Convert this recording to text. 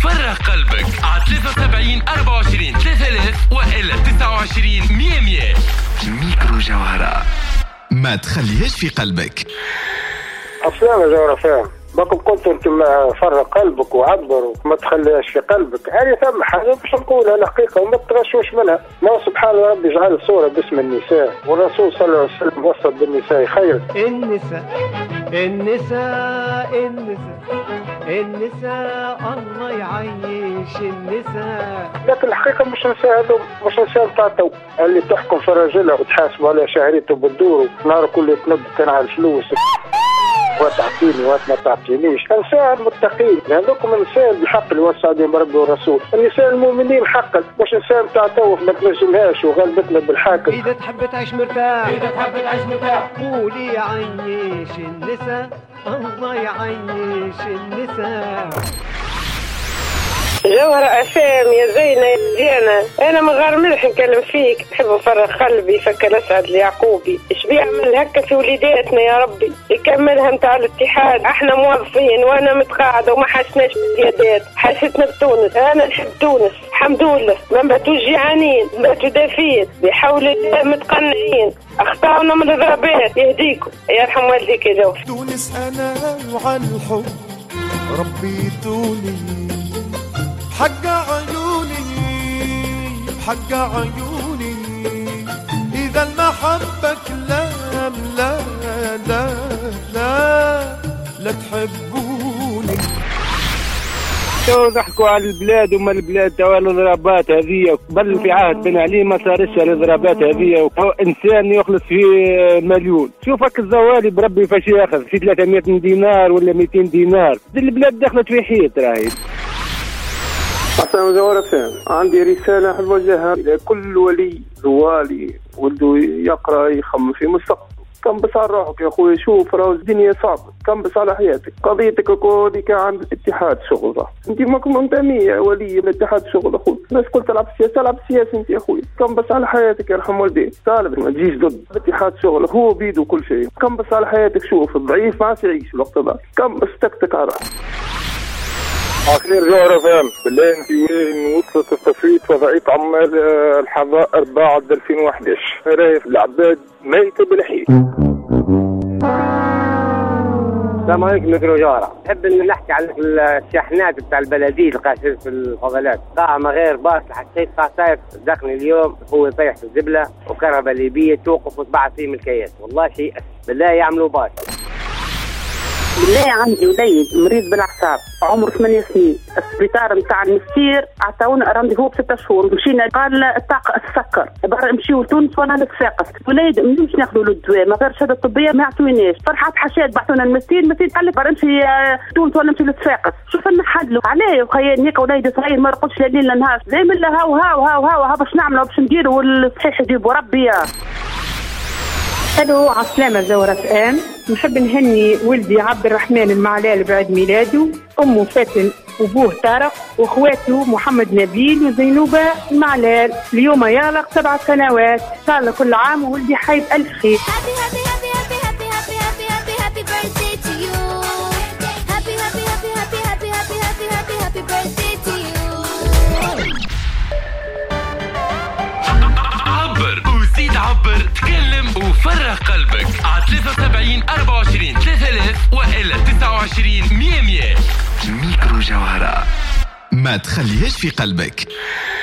وفرغ قلبك على 73 24 3000 وإلا 29 100. ميكرو جوهرة، ما تخليهاش في قلبك. أفلام يا جوهرة فاهم باكم قلت انت فرق قلبك وعبر وما تخليهاش في قلبك. هذه ثم حاجه باش نقولها الحقيقه وما تغشوش منها. ما سبحان ربي جعل صوره باسم النساء، والرسول صلى الله عليه وسلم وصف بالنساء خير. النساء الله يعيش النساء. لكن الحقيقه مش نساء هذو، مش نساء بتاعته اللي تحكم في رجلها وتحاسبوا على شهريته بالدور ونهار كله تنب كان على الفلوس وتعطيني وما تعطينيش. النساء المتقين هذوكم النساء بالحق اللي وصادين بربي والرسول. النساء المؤمنين حقا، مش نساء بتاع توف ما تنجمهاش وغلبتنا بالحاكم. إذا تحب تعيش مرتاح قولي يعيش النساء الله يعيش النساء. جوهرة أسام يا زينة يا زينة، أنا من غير ملح نكلم فيك، نحب نفرغ قلبي فكر أسعد ليعقوبي. إيش بيعمل هكا في وليداتنا يا ربي؟ يكملها متاع الاتحاد. احنا موظفين وأنا متقاعدة وما حسناش بالزيادات، حسيتنا بتونس. أنا نحب تونس الحمد لله، ما نباتوش جيعانين، نباتوا دافين بحول الله متقنعين. أخطأنا من الضربات يهديكم يرحم والديك يا جوهر. تونس أنا وعن الحب ربيتوني حق عيوني إذا المحبة كلام لا تحبوني. ضحكوا على البلاد وما البلاد توا الضربات هذه بل في عهد بن علي ما صارش الضربات هذه. انسان يخلص في مليون. شوفك الزوالي بربي فاش ياخذ في 300 دينار ولا 200 دينار. البلاد دخلت في حيط راهي. أحسن جوهرة فهم، عندي رسالة حاب نوجهها إلى كل ولي ولده يقرأ يخمم في مستقبل. كم بس على روحك يا أخوي، شوف راهو الدنيا صعبة، كم بس على حياتك. قضيتك كوديك عند اتحاد شغل، أنت ماكم منتمية ولي الاتحاد شغل أخوي، بس قلت تلعب سياسة أنت يا أخوي. كم بس على حياتك يرحم والديك، طالب ما تجيش ضد الاتحاد شغل، هو بيده كل شيء. كم بس على حياتك، شوف الضعيف ما عادش يعيش الوقت هذا. كم بس تكتك على أخير جوهرة فهم بالله انت وين وصلت التصويت وضعية عمال الحظائر بعد 2011 رايف العباد ميتة بالحيل. السلام عليكم ميكرو جوهرة. نحب ان نحكي على الشاحنات بتاع البلديه القاعدين في الفضلات. قاع ما غير باص حسيت قاع صاير صدقني اليوم هو يطيح في الزبله وكهرباء ليبيه توقف وتبعث فيه ملكيات. والله شيء بالله يعملوا باص. بالله عندي وليد مريض بالاعصاب عمره 8 سنين، السبيطار نتاع المستير عطاونا رانديفو ب6 شهور، مشينا قال الطاقه السكر برا نمشيو لتونس وانا نتساقط. وليد مش ناخذوا له الدواء ما غير شهاده طبيه ما يعطونيش. فرحات حشاد بعثونا المستير قال لك برا نمشي تونس ولا نمشي لتساقط. شوف لنا حلوا عليه وخيال هيك وليد صغير ما رقدش ليل نهار زي من هاو باش نعملوا باش نديروا والصحيح يجيبوا ربي. الو عسلامة زورة آن. نحب نهني ولدي عبد الرحمن المعلال بعيد ميلاده، أمه فاتن وبوه طارق واخواته محمد نبيل وزينوبة المعلال. اليوم يالق 7 سنوات. إن شاء الله كل عام وولدي حي بألف خير. عبر تكلم وفرغ قلبك على 73 24 3000 وإلا 29 100. ميكرو جوهرة، ما تخليهاش في قلبك.